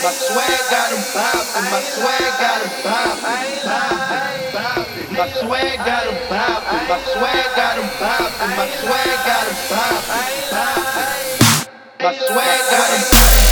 My swag got 'em bopping, my swag got 'em bopping, bopping. My swag got 'em bopping, my swag got 'em bopping, my swag got 'em bopping, bopping. My swag got 'em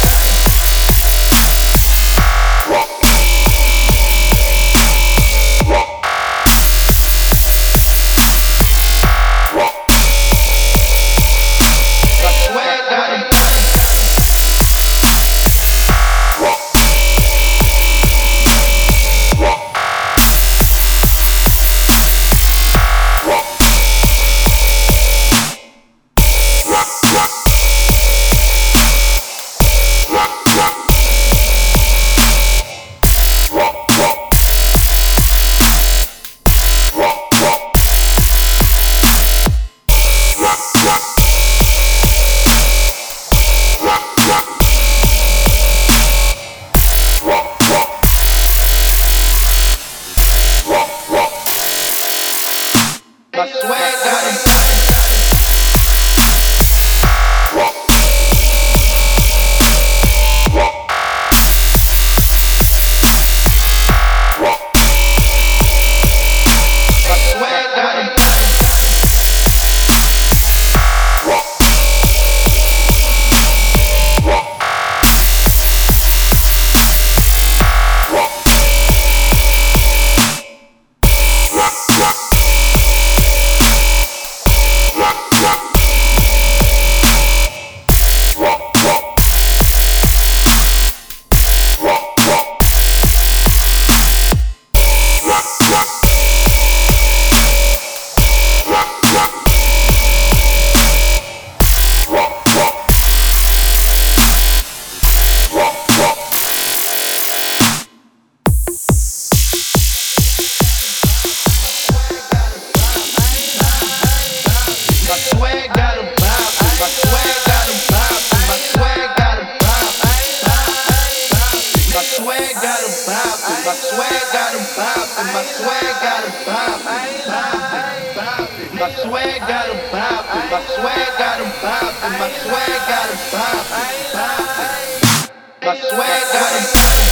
my swag got 'em my swag got 'em bopping, my swag got 'em bopping, bopping. My swag got 'em bopping, my swag got 'em bopping, my swag got 'em bopping, bopping. My swag got 'em bopping.